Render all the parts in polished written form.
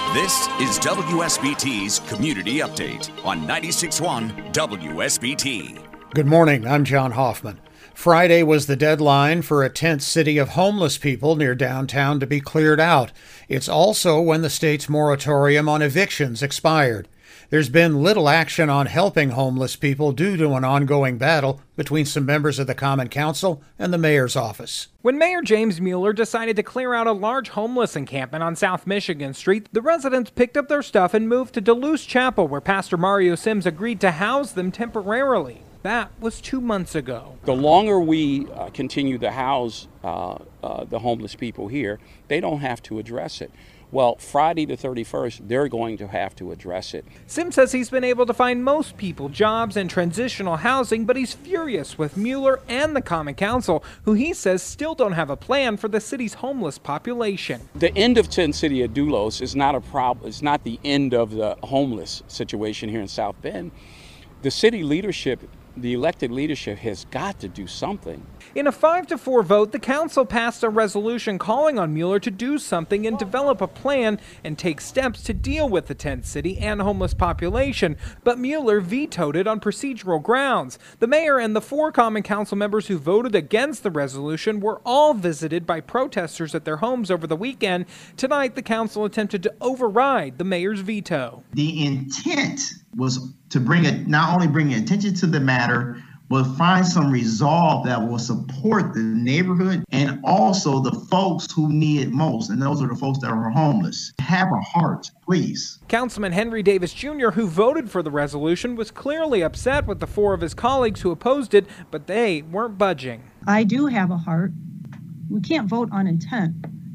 This is WSBT's Community Update on 96.1 WSBT. Good morning, I'm John Hoffman. Friday was the deadline for a tent city of homeless people near downtown to be cleared out. It's also when the state's moratorium on evictions expired. There's been little action on helping homeless people due to an ongoing battle between some members of the Common Council and the mayor's office. When Mayor James Mueller decided to clear out a large homeless encampment on South Michigan Street, the residents picked up their stuff and moved to Duluth Chapel, where Pastor Mario Sims agreed to house them temporarily. That was 2 months ago. The longer we continue to house the homeless people here, they don't have to address it. Well, Friday the 31st, they're going to have to address it. Sims says he's been able to find most people jobs and transitional housing, but he's furious with Mueller and the Common Council, who he says still don't have a plan for the city's homeless population. The end of Tent City of Dulos is not a problem. It's not the end of the homeless situation here in South Bend. The city leadership, the elected leadership, has got to do something. In a 5-4 vote, the council passed a resolution calling on Mueller to do something and develop a plan and take steps to deal with the tent city and homeless population. But Mueller vetoed it on procedural grounds. The mayor and the 4 Common Council members who voted against the resolution were all visited by protesters at their homes over the weekend. Tonight, the council attempted to override the mayor's veto. The intent was to not only bring attention to the matter, but find some resolve that will support the neighborhood and also the folks who need it most. And those are the folks that are homeless. Have a heart, please. Councilman Henry Davis Jr., who voted for the resolution, was clearly upset with the 4 of his colleagues who opposed it, but they weren't budging. I do have a heart. We can't vote on intent.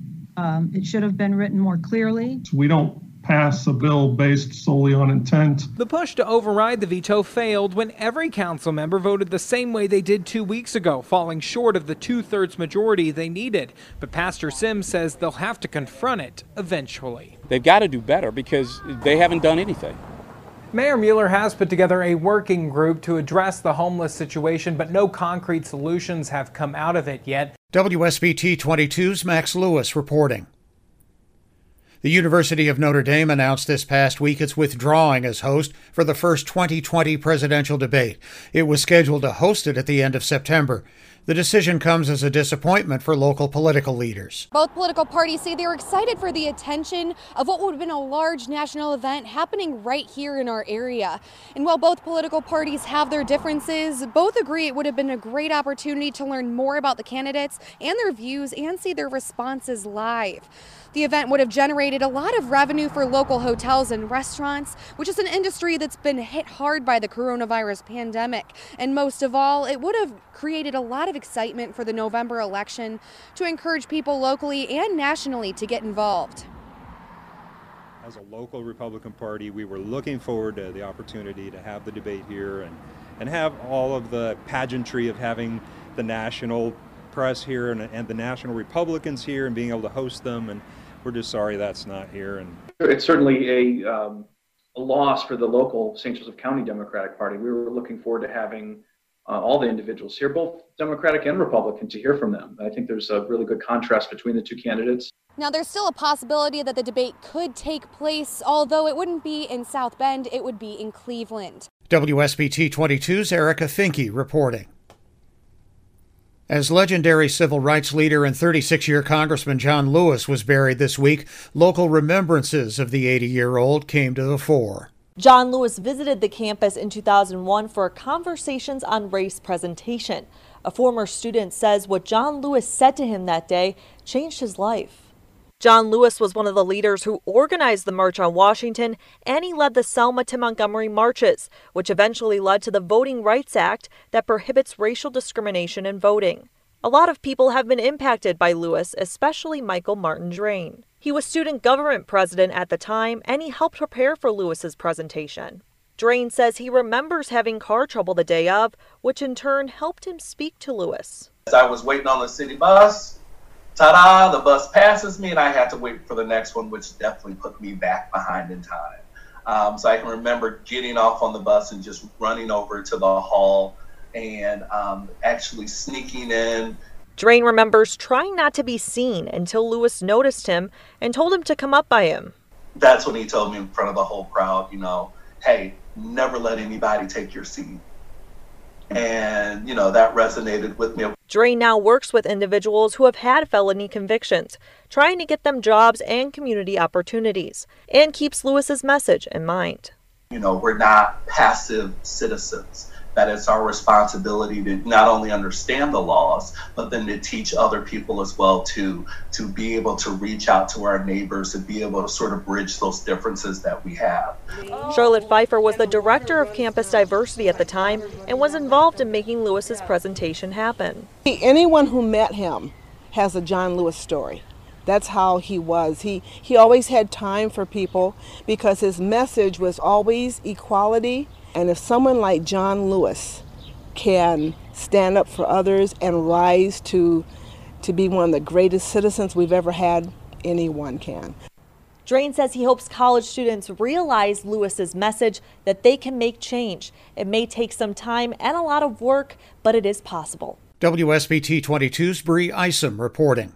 It should have been written more clearly. We don't pass a bill based solely on intent. The push to override the veto failed when every council member voted the same way they did 2 weeks ago, falling short of the 2/3 majority they needed. But Pastor Sims says they'll have to confront it eventually. They've got to do better because they haven't done anything. Mayor Mueller has put together a working group to address the homeless situation, but no concrete solutions have come out of it yet. WSBT 22's Max Lewis reporting. The University of Notre Dame announced this past week it's withdrawing as host for the first 2020 presidential debate. It was scheduled to host it at the end of September. The decision comes as a disappointment for local political leaders. Both political parties say they're excited for the attention of what would have been a large national event happening right here in our area. And while both political parties have their differences, both agree it would have been a great opportunity to learn more about the candidates and their views and see their responses live. The event would have generated a lot of revenue for local hotels and restaurants, which is an industry that's been hit hard by the coronavirus pandemic. And most of all, it would have created a lot of excitement for the November election to encourage people locally and nationally to get involved. As a local Republican Party, we were looking forward to the opportunity to have the debate here and have all of the pageantry of having the national press here and the national Republicans here and being able to host them, and we're just sorry that's not here. And it's certainly a loss for the local St. Joseph County Democratic Party. We were looking forward to having all the individuals here, both Democratic and Republican, to hear from them. I think there's a really good contrast between the 2 candidates. Now, there's still a possibility that the debate could take place, although it wouldn't be in South Bend, it would be in Cleveland. WSBT 22's Erica Finke reporting. As legendary civil rights leader and 36-year Congressman John Lewis was buried this week, local remembrances of the 80-year-old came to the fore. John Lewis visited the campus in 2001 for a Conversations on Race presentation. A former student says what John Lewis said to him that day changed his life. John Lewis was one of the leaders who organized the March on Washington, and he led the Selma to Montgomery marches, which eventually led to the Voting Rights Act that prohibits racial discrimination in voting. A lot of people have been impacted by Lewis, especially Michael Martin Drain. He was student government president at the time, and he helped prepare for Lewis's presentation. Drain says he remembers having car trouble the day of, which in turn helped him speak to Lewis. I was waiting on the city bus. Ta-da, the bus passes me and I had to wait for the next one, which definitely put me back behind in time. So I can remember getting off on the bus and just running over to the hall and actually sneaking in. Drain remembers trying not to be seen until Lewis noticed him and told him to come up by him. that's when he told me in front of the whole crowd, hey, never let anybody take your seat. And, that resonated with me. Drain now works with individuals who have had felony convictions, trying to get them jobs and community opportunities, and keeps Lewis's message in mind. We're not passive citizens. That it's our responsibility to not only understand the laws, but then to teach other people as well to be able to reach out to our neighbors, to be able to sort of bridge those differences that we have. Charlotte Pfeiffer was the director of campus diversity at the time and was involved in making Lewis's presentation happen. Anyone who met him has a John Lewis story. That's how he was. He always had time for people because his message was always equality. And if someone like John Lewis can stand up for others and rise to be one of the greatest citizens we've ever had, anyone can. Drain says he hopes college students realize Lewis's message that they can make change. It may take some time and a lot of work, but it is possible. WSBT 22's Bree Isom reporting.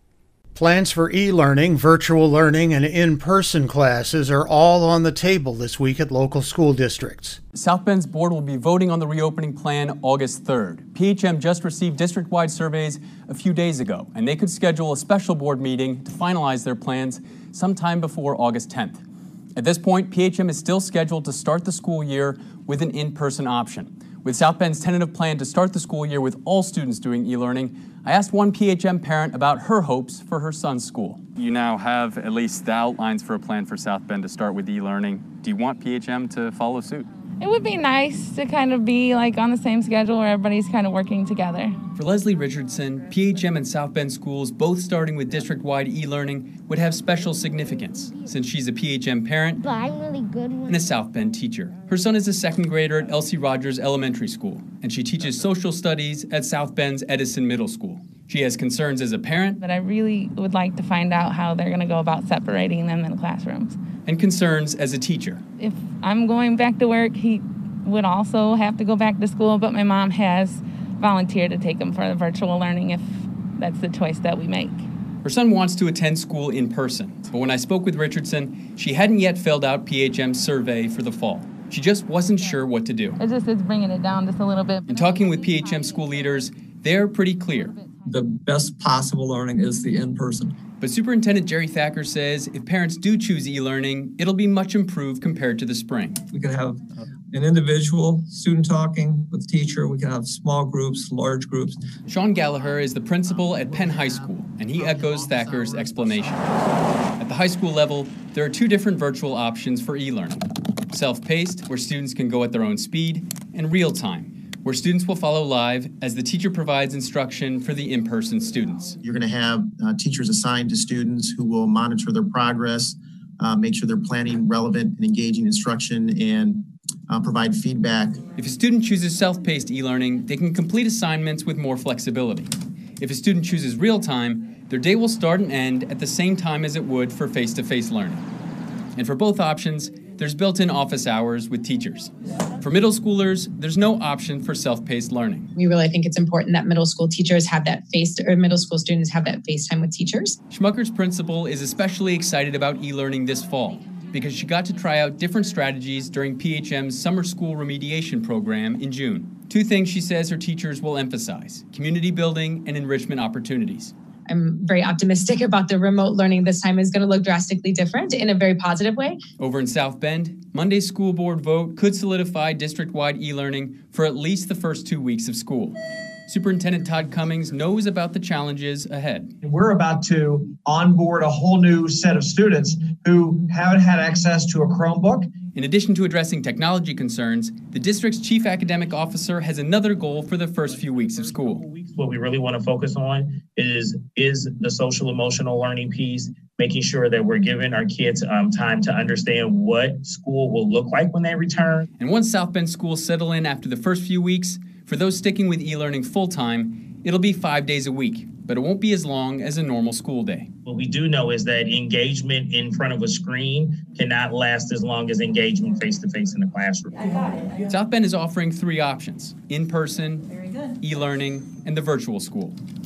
Plans for e-learning, virtual learning, and in-person classes are all on the table this week at local school districts. South Bend's board will be voting on the reopening plan August 3rd. PHM just received district-wide surveys a few days ago, and they could schedule a special board meeting to finalize their plans sometime before August 10th. At this point, PHM is still scheduled to start the school year with an in-person option. With South Bend's tentative plan to start the school year with all students doing e-learning, I asked one PHM parent about her hopes for her son's school. You now have at least the outlines for a plan for South Bend to start with e-learning. Do you want PHM to follow suit? It would be nice to kind of be like on the same schedule where everybody's kind of working together. For Leslie Richardson, PHM and South Bend schools both starting with district-wide e-learning would have special significance since she's a PHM parent but I'm really good and a South Bend teacher. Her son is a second grader at Elsie Rogers Elementary School, and she teaches social studies at South Bend's Edison Middle School. She has concerns as a parent, but I really would like to find out how they're going to go about separating them in the classrooms. And concerns as a teacher. If I'm going back to work, he would also have to go back to school, but my mom has volunteered to take him for the virtual learning if that's the choice that we make. Her son wants to attend school in person, but when I spoke with Richardson, she hadn't yet filled out PHM's survey for the fall. She just wasn't sure what to do. It's bringing it down just a little bit. In talking with PHM school leaders, they're pretty clear. The best possible learning is the in-person. But Superintendent Jerry Thacker says if parents do choose e-learning, it'll be much improved compared to the spring. We could have an individual student talking with the teacher. We could have small groups, large groups. Sean Gallagher is the principal at Penn High School, and he echoes Thacker's explanation. At the high school level, there are two different virtual options for e-learning. Self-paced, where students can go at their own speed, and real-time, where students will follow live as the teacher provides instruction for the in-person students. You're going to have teachers assigned to students who will monitor their progress, make sure they're planning relevant and engaging instruction, and provide feedback. If a student chooses self-paced e-learning, they can complete assignments with more flexibility. If a student chooses real-time, their day will start and end at the same time as it would for face-to-face learning. And for both options, there's built-in office hours with teachers. For middle schoolers, there's no option for self-paced learning. We really think it's important that middle school teachers have that middle school students have that face time with teachers. Schmucker's principal is especially excited about e-learning this fall because she got to try out different strategies during PHM's summer school remediation program in June. Two things she says her teachers will emphasize: community building and enrichment opportunities. I'm very optimistic about the remote learning this time is going to look drastically different in a very positive way. Over in South Bend, Monday's school board vote could solidify district-wide e-learning for at least the first 2 weeks of school. Superintendent Todd Cummings knows about the challenges ahead. We're about to onboard a whole new set of students who haven't had access to a Chromebook. In addition to addressing technology concerns, the district's chief academic officer has another goal for the first few weeks of school. What we really want to focus on is the social emotional learning piece, making sure that we're giving our kids time to understand what school will look like when they return. And once South Bend schools settle in after the first few weeks, for those sticking with e-learning full-time, it'll be 5 days a week, but it won't be as long as a normal school day. What we do know is that engagement in front of a screen cannot last as long as engagement face-to-face in the classroom. South Bend is offering 3 options: in-person, e-learning, and the virtual school.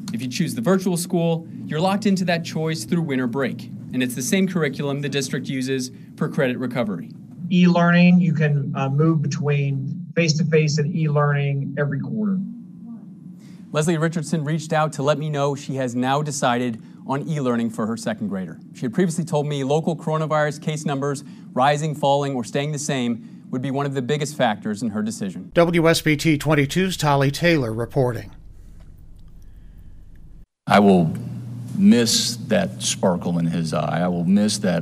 If you choose the virtual school, you're locked into that choice through winter break, and it's the same curriculum the district uses for credit recovery. E-learning, you can move between face-to-face and e-learning every quarter. Leslie Richardson reached out to let me know she has now decided on e-learning for her second grader. She had previously told me local coronavirus case numbers rising, falling, or staying the same would be one of the biggest factors in her decision. WSBT 22's Tolly Taylor reporting. I will miss that sparkle in his eye. I will miss that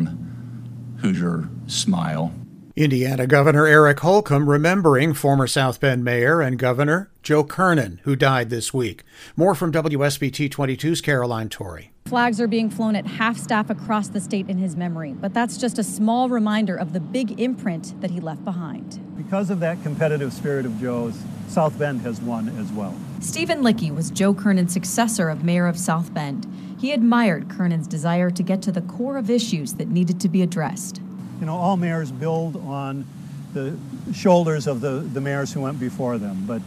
warm Hoosier smile. Indiana Governor Eric Holcomb remembering former South Bend Mayor and Governor Joe Kernan, who died this week. More from WSBT 22's Caroline Torrey. Flags are being flown at half-staff across the state in his memory, but that's just a small reminder of the big imprint that he left behind. Because of that competitive spirit of Joe's, South Bend has won as well. Stephen Lickey was Joe Kernan's successor of mayor of South Bend. He admired Kernan's desire to get to the core of issues that needed to be addressed. You know, all mayors build on the shoulders of the mayors who went before them, but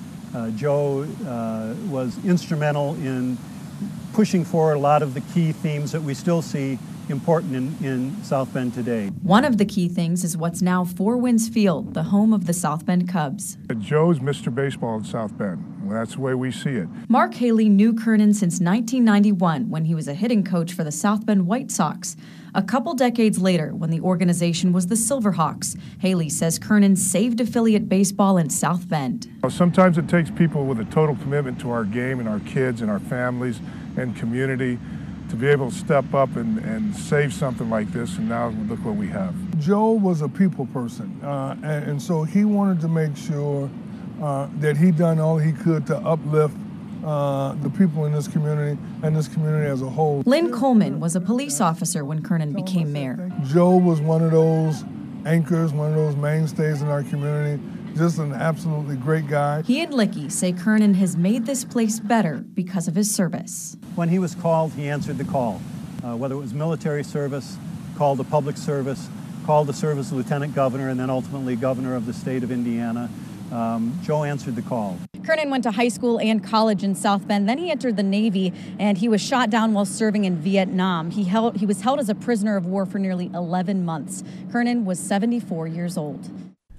Joe was instrumental in pushing forward a lot of the key themes that we still see important in South Bend today. One of the key things is what's now Four Winds Field, the home of the South Bend Cubs. Joe's Mr. Baseball in South Bend. Well, that's the way we see it. Mark Haley knew Kernan since 1991 when he was a hitting coach for the South Bend White Sox. A couple decades later, when the organization was the Silverhawks, Haley says Kernan saved affiliate baseball in South Bend. Sometimes it takes people with a total commitment to our game and our kids and our families and community to be able to step up and save something like this, and now look what we have. Joe was a people person, and so he wanted to make sure that he done all he could to uplift the people in this community and this community as a whole. Lynn Coleman was a police officer when Kernan became mayor. Joe was one of those anchors, one of those mainstays in our community. Just an absolutely great guy. He and Lickey say Kernan has made this place better because of his service. When he was called, he answered the call. Whether it was military service, called to public service, called to serve as lieutenant governor, and then ultimately governor of the state of Indiana, Joe answered the call. Kernan went to high school and college in South Bend. Then he entered the Navy, and he was shot down while serving in Vietnam. He was held as a prisoner of war for nearly 11 months. Kernan was 74 years old.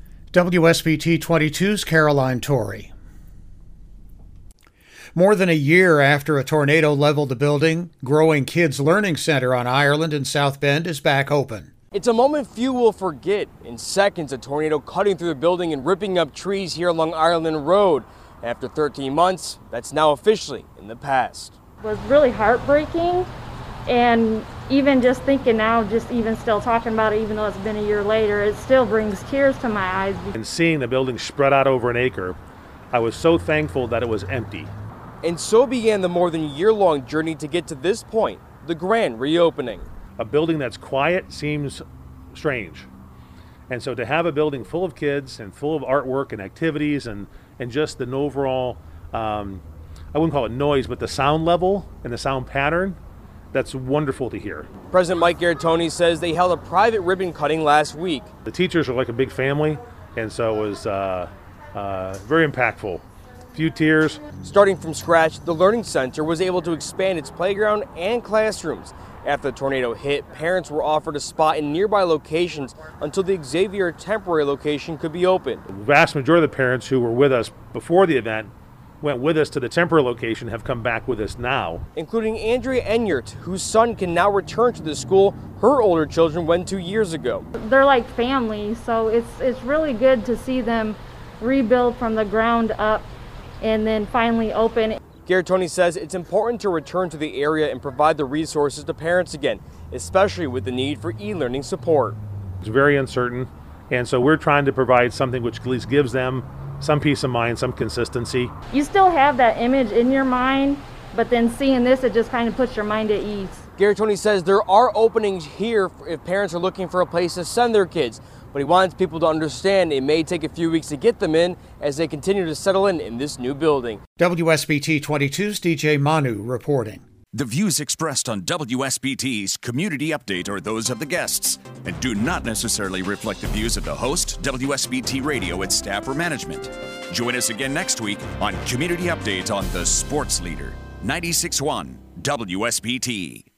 WSBT 22's Caroline Torrey. More than a year after a tornado leveled the building, Growing Kids Learning Center on Ireland in South Bend is back open. It's a moment few will forget. In seconds, a tornado cutting through the building and ripping up trees here along Ireland Road. After 13 months, that's now officially in the past. It was really heartbreaking, and even just thinking now, just even still talking about it, even though it's been a year later, it still brings tears to my eyes. And seeing the building spread out over an acre, I was so thankful that it was empty. And so began the more than year-long journey to get to this point, the grand reopening. A building that's quiet seems strange. And so to have a building full of kids and full of artwork and activities and just an overall, I wouldn't call it noise, but the sound level and the sound pattern, that's wonderful to hear. President Mike Garatoni says they held a private ribbon cutting last week. The teachers are like a big family, and so it was very impactful. Few tears. Starting from scratch, the Learning Center was able to expand its playground and classrooms. After the tornado hit, parents were offered a spot in nearby locations until the Xavier temporary location could be opened. The vast majority of the parents who were with us before the event went with us to the temporary location, have come back with us now. Including Andrea Enyart, whose son can now return to the school her older children went 2 years ago. They're like family, so it's really good to see them rebuild from the ground up and then finally open. Garatoni says it's important to return to the area and provide the resources to parents again, especially with the need for e-learning support. It's very uncertain, and so we're trying to provide something which at least gives them some peace of mind, some consistency. You still have that image in your mind, but then seeing this, it just kind of puts your mind at ease. Garatoni says there are openings here if parents are looking for a place to send their kids, but he wants people to understand it may take a few weeks to get them in as they continue to settle in this new building. WSBT 22's DJ Manu reporting. The views expressed on WSBT's Community Update are those of the guests and do not necessarily reflect the views of the host, WSBT Radio, its staff, or management. Join us again next week on Community Update on the Sports Leader, 96.1 WSBT.